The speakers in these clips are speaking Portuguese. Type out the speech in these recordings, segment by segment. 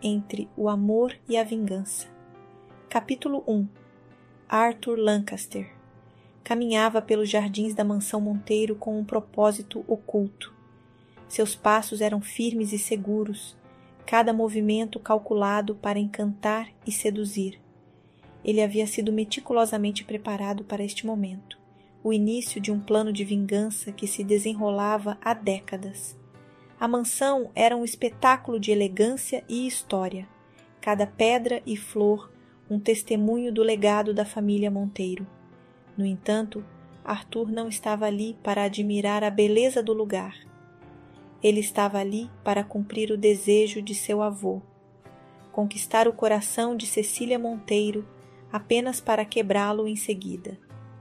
entre o amor e a vingança. Capítulo 1. Arthur Lancaster caminhava pelos jardins da mansão Monteiro com um propósito oculto. Seus passos eram firmes e seguros, cada movimento calculado para encantar e seduzir. Ele havia sido meticulosamente preparado para este momento, o início de um plano de vingança que se desenrolava há décadas. A mansão era um espetáculo de elegância e história, cada pedra e flor um testemunho do legado da família Monteiro. No entanto, Arthur não estava ali para admirar a beleza do lugar. Ele estava ali para cumprir o desejo de seu avô, conquistar o coração de Cecília Monteiro apenas para quebrá-lo em seguida.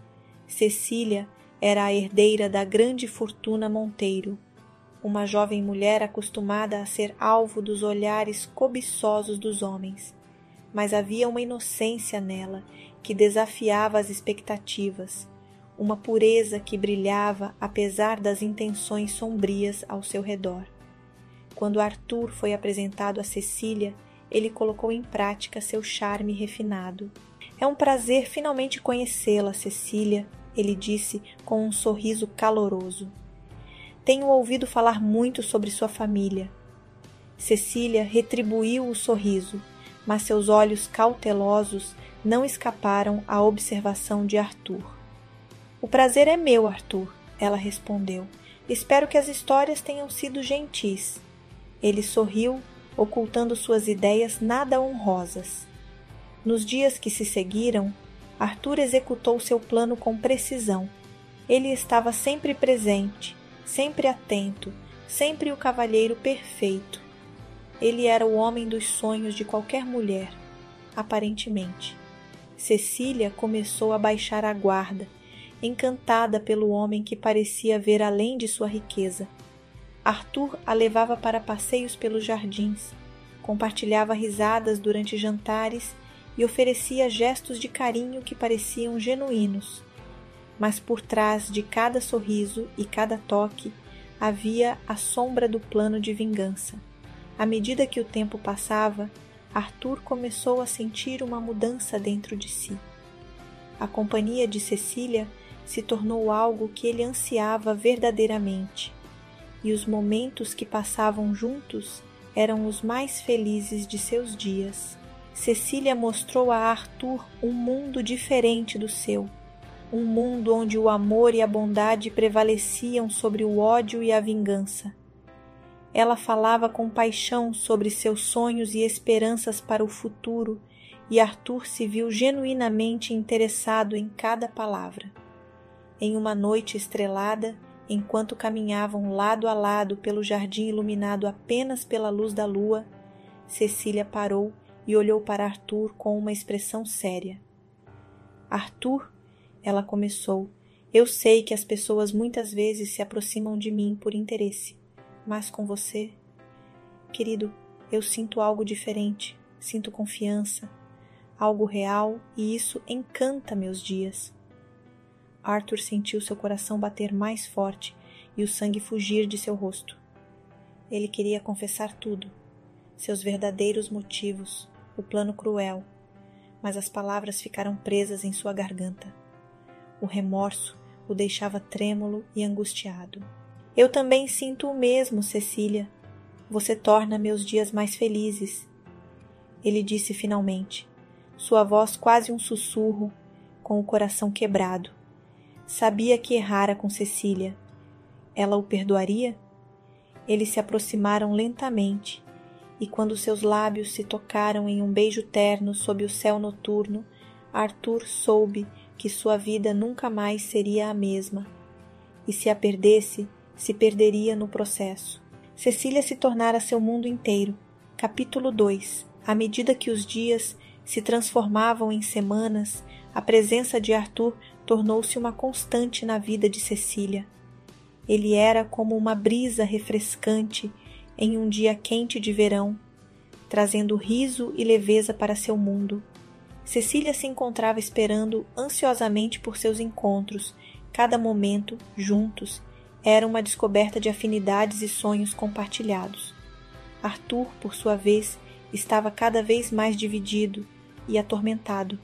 Cecília era a herdeira da grande fortuna Monteiro, uma jovem mulher acostumada a ser alvo dos olhares cobiçosos dos homens, mas havia uma inocência nela que desafiava as expectativas, uma pureza que brilhava apesar das intenções sombrias ao seu redor. Quando Arthur foi apresentado a Cecília, ele colocou em prática seu charme refinado. É um prazer finalmente conhecê-la, Cecília, ele disse com um sorriso caloroso. Tenho ouvido falar muito sobre sua família. Cecília retribuiu o sorriso, mas seus olhos cautelosos não escaparam à observação de Arthur. O prazer é meu, Arthur, ela respondeu. Espero que as histórias tenham sido gentis. Ele sorriu, ocultando suas ideias nada honrosas. Nos dias que se seguiram, Arthur executou seu plano com precisão. Ele estava sempre presente, sempre atento, sempre o cavalheiro perfeito. Ele era o homem dos sonhos de qualquer mulher, aparentemente. Cecília começou a baixar a guarda, encantada pelo homem que parecia ver além de sua riqueza. Arthur a levava para passeios pelos jardins, compartilhava risadas durante jantares e oferecia gestos de carinho que pareciam genuínos. Mas por trás de cada sorriso e cada toque havia a sombra do plano de vingança. À medida que o tempo passava, Arthur começou a sentir uma mudança dentro de si. A companhia de Cecília se tornou algo que ele ansiava verdadeiramente, e os momentos que passavam juntos eram os mais felizes de seus dias. Cecília mostrou a Arthur um mundo diferente do seu, um mundo onde o amor e a bondade prevaleciam sobre o ódio e a vingança. Ela falava com paixão sobre seus sonhos e esperanças para o futuro, e Arthur se viu genuinamente interessado em cada palavra. Em uma noite estrelada, enquanto caminhavam lado a lado pelo jardim iluminado apenas pela luz da lua, Cecília parou e olhou para Arthur com uma expressão séria. Arthur, ela começou, eu sei que as pessoas muitas vezes se aproximam de mim por interesse, mas com você, querido, eu sinto algo diferente, sinto confiança, algo real, e isso encanta meus dias. Arthur sentiu seu coração bater mais forte e o sangue fugir de seu rosto. Ele queria confessar tudo, seus verdadeiros motivos, o plano cruel, mas as palavras ficaram presas em sua garganta. O remorso o deixava trêmulo e angustiado. Eu também sinto o mesmo, Cecília. Você torna meus dias mais felizes. Ele disse finalmente, sua voz quase um sussurro, com o coração quebrado. Sabia que errara com Cecília. Ela o perdoaria? Eles se aproximaram lentamente, e quando seus lábios se tocaram em um beijo terno sob o céu noturno, Arthur soube que sua vida nunca mais seria a mesma. E se a perdesse, se perderia no processo. Cecília se tornara seu mundo inteiro. Capítulo 2. À medida que os dias se transformavam em semanas, a presença de Arthur tornou-se uma constante na vida de Cecília. Ele era como uma brisa refrescante em um dia quente de verão, trazendo riso e leveza para seu mundo. Cecília se encontrava esperando ansiosamente por seus encontros. Cada momento, juntos, era uma descoberta de afinidades e sonhos compartilhados. Arthur, por sua vez, estava cada vez mais dividido e atormentado.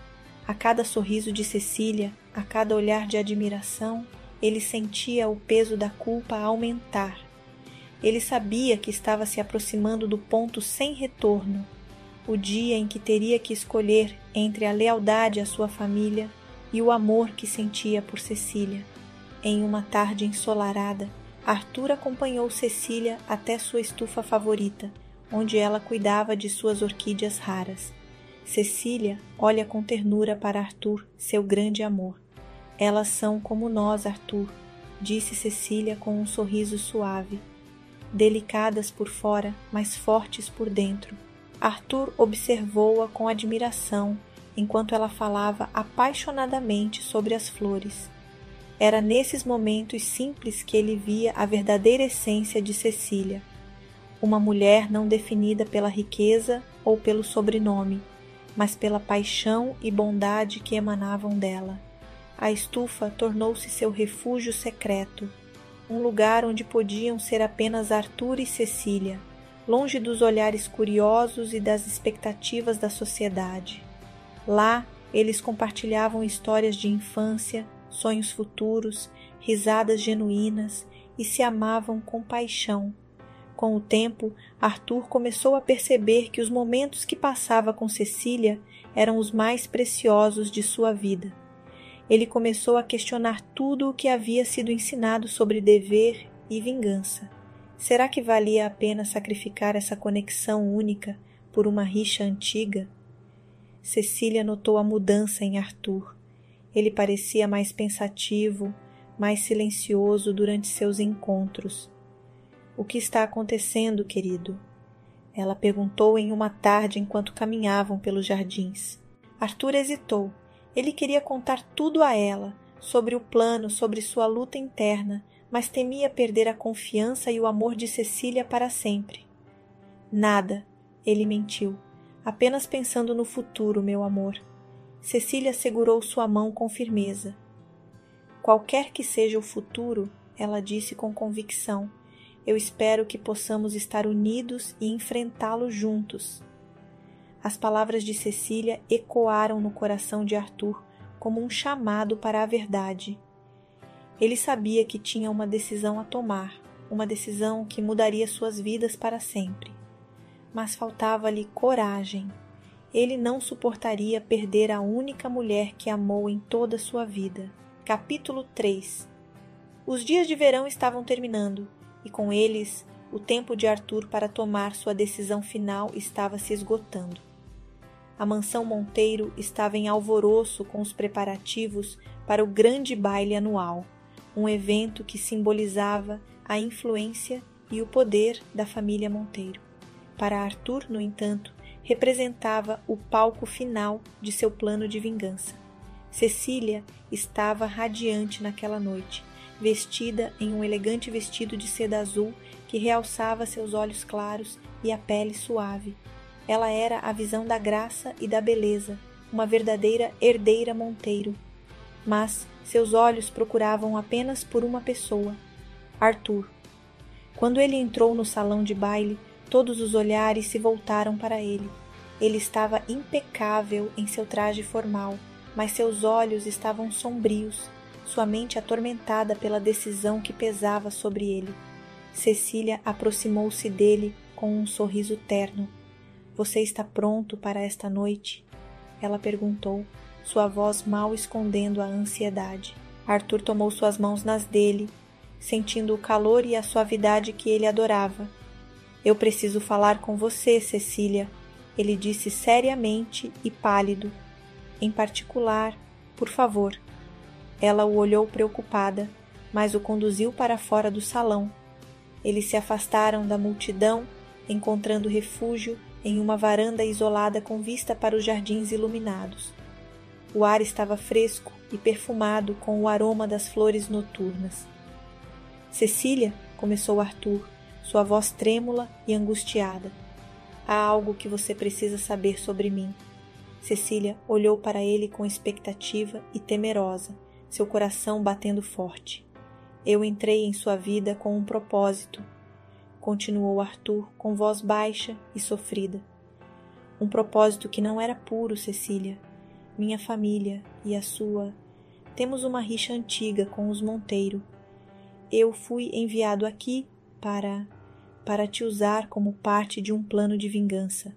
A cada sorriso de Cecília, a cada olhar de admiração, ele sentia o peso da culpa aumentar. Ele sabia que estava se aproximando do ponto sem retorno, o dia em que teria que escolher entre a lealdade à sua família e o amor que sentia por Cecília. Em uma tarde ensolarada, Arthur acompanhou Cecília até sua estufa favorita, onde ela cuidava de suas orquídeas raras. Cecília olha com ternura para Arthur, seu grande amor. Elas são como nós, Arthur, disse Cecília com um sorriso suave. Delicadas por fora, mas fortes por dentro. Arthur observou-a com admiração, enquanto ela falava apaixonadamente sobre as flores. Era nesses momentos simples que ele via a verdadeira essência de Cecília. Uma mulher não definida pela riqueza ou pelo sobrenome, mas pela paixão e bondade que emanavam dela. A estufa tornou-se seu refúgio secreto, um lugar onde podiam ser apenas Arthur e Cecília, longe dos olhares curiosos e das expectativas da sociedade. Lá, eles compartilhavam histórias de infância, sonhos futuros, risadas genuínas e se amavam com paixão. Com o tempo, Arthur começou a perceber que os momentos que passava com Cecília eram os mais preciosos de sua vida. Ele começou a questionar tudo o que havia sido ensinado sobre dever e vingança. Será que valia a pena sacrificar essa conexão única por uma rixa antiga? Cecília notou a mudança em Arthur. Ele parecia mais pensativo, mais silencioso durante seus encontros. O que está acontecendo, querido? Ela perguntou em uma tarde enquanto caminhavam pelos jardins. Arthur hesitou. Ele queria contar tudo a ela, sobre o plano, sobre sua luta interna, mas temia perder a confiança e o amor de Cecília para sempre. Nada, ele mentiu, apenas pensando no futuro, meu amor. Cecília segurou sua mão com firmeza. Qualquer que seja o futuro, ela disse com convicção, eu espero que possamos estar unidos e enfrentá-lo juntos. As palavras de Cecília ecoaram no coração de Arthur como um chamado para a verdade. Ele sabia que tinha uma decisão a tomar, uma decisão que mudaria suas vidas para sempre. Mas faltava-lhe coragem. Ele não suportaria perder a única mulher que amou em toda a sua vida. Capítulo 3. Os dias de verão estavam terminando, e com eles, o tempo de Arthur para tomar sua decisão final estava se esgotando. A mansão Monteiro estava em alvoroço com os preparativos para o grande baile anual, um evento que simbolizava a influência e o poder da família Monteiro. Para Arthur, no entanto, representava o palco final de seu plano de vingança. Cecília estava radiante naquela noite, vestida em um elegante vestido de seda azul que realçava seus olhos claros e a pele suave. Ela era a visão da graça e da beleza, uma verdadeira herdeira Monteiro. Mas seus olhos procuravam apenas por uma pessoa, Arthur. Quando ele entrou no salão de baile, todos os olhares se voltaram para ele. Ele estava impecável em seu traje formal, mas seus olhos estavam sombrios, sua mente atormentada pela decisão que pesava sobre ele. Cecília aproximou-se dele com um sorriso terno. Você está pronto para esta noite? Ela perguntou, sua voz mal escondendo a ansiedade. Arthur tomou suas mãos nas dele, sentindo o calor e a suavidade que ele adorava. Eu preciso falar com você, Cecília, ele disse seriamente e pálido. Em particular, por favor. Ela o olhou preocupada, mas o conduziu para fora do salão. Eles se afastaram da multidão, encontrando refúgio em uma varanda isolada com vista para os jardins iluminados. O ar estava fresco e perfumado com o aroma das flores noturnas. Cecília, começou Arthur, sua voz trêmula e angustiada. Há algo que você precisa saber sobre mim. Cecília olhou para ele com expectativa e temerosa, seu coração batendo forte. Eu entrei em sua vida com um propósito. continuou Arthur com voz baixa e sofrida. Um propósito que não era puro, Cecília. Minha família e a sua... Temos uma rixa antiga com os Monteiro. Eu fui enviado aqui para te usar como parte de um plano de vingança.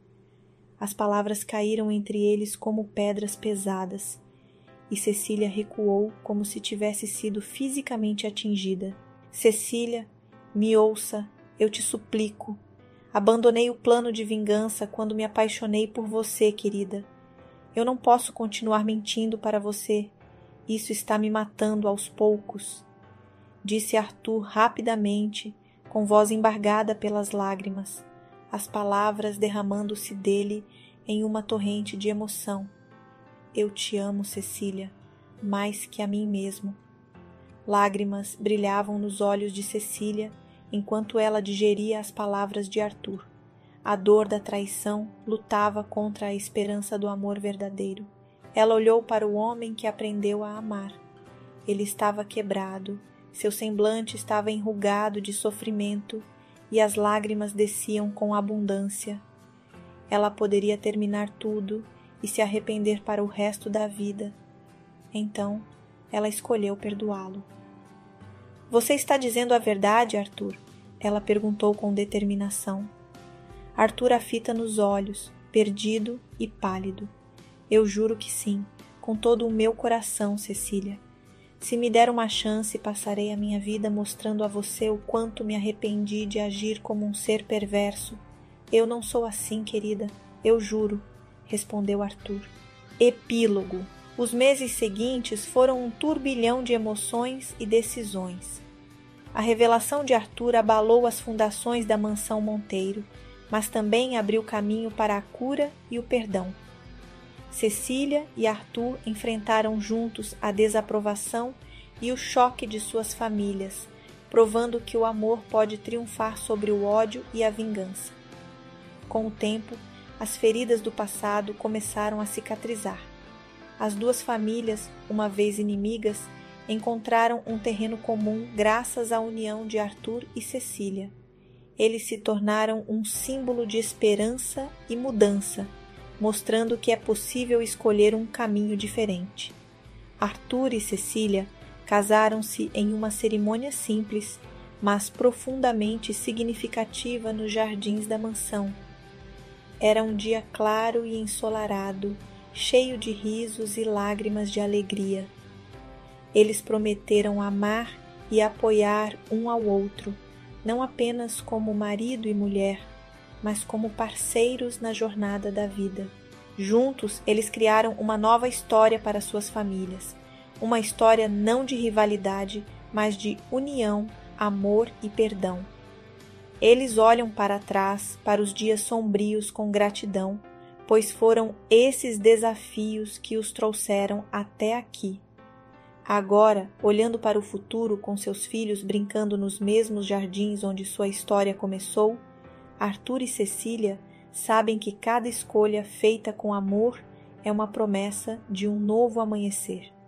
As palavras caíram entre eles como pedras pesadas, e Cecília recuou como se tivesse sido fisicamente atingida. Cecília, me ouça, eu te suplico. Abandonei o plano de vingança quando me apaixonei por você, querida. Eu não posso continuar mentindo para você. Isso está me matando aos poucos, disse Arthur rapidamente, com voz embargada pelas lágrimas, as palavras derramando-se dele em uma torrente de emoção. Eu te amo, Cecília, mais que a mim mesmo. Lágrimas brilhavam nos olhos de Cecília enquanto ela digeria as palavras de Arthur. A dor da traição lutava contra a esperança do amor verdadeiro. Ela olhou para o homem que aprendeu a amar. Ele estava quebrado, seu semblante estava enrugado de sofrimento e as lágrimas desciam com abundância. Ela poderia terminar tudo e se arrepender para o resto da vida. Então, ela escolheu perdoá-lo. Você está dizendo a verdade, Arthur? Ela perguntou com determinação. Arthur a fita nos olhos, perdido e pálido. Eu juro que sim, com todo o meu coração, Cecília. Se me der uma chance, passarei a minha vida mostrando a você o quanto me arrependi de agir como um ser perverso. Eu não sou assim, querida, eu juro, respondeu Arthur. Epílogo. Os meses seguintes foram um turbilhão de emoções e decisões. A revelação de Arthur abalou as fundações da mansão Monteiro, mas também abriu caminho para a cura e o perdão. Cecília e Arthur enfrentaram juntos a desaprovação e o choque de suas famílias, provando que o amor pode triunfar sobre o ódio e a vingança. Com o tempo, as feridas do passado começaram a cicatrizar. As duas famílias, uma vez inimigas, encontraram um terreno comum graças à união de Arthur e Cecília. Eles se tornaram um símbolo de esperança e mudança, mostrando que é possível escolher um caminho diferente. Arthur e Cecília casaram-se em uma cerimônia simples, mas profundamente significativa nos jardins da mansão. Era um dia claro e ensolarado, cheio de risos e lágrimas de alegria. Eles prometeram amar e apoiar um ao outro, não apenas como marido e mulher, mas como parceiros na jornada da vida. Juntos, eles criaram uma nova história para suas famílias, uma história não de rivalidade, mas de união, amor e perdão. Eles olham para trás, para os dias sombrios com gratidão, pois foram esses desafios que os trouxeram até aqui. Agora, olhando para o futuro com seus filhos brincando nos mesmos jardins onde sua história começou, Arthur e Cecília sabem que cada escolha feita com amor é uma promessa de um novo amanhecer.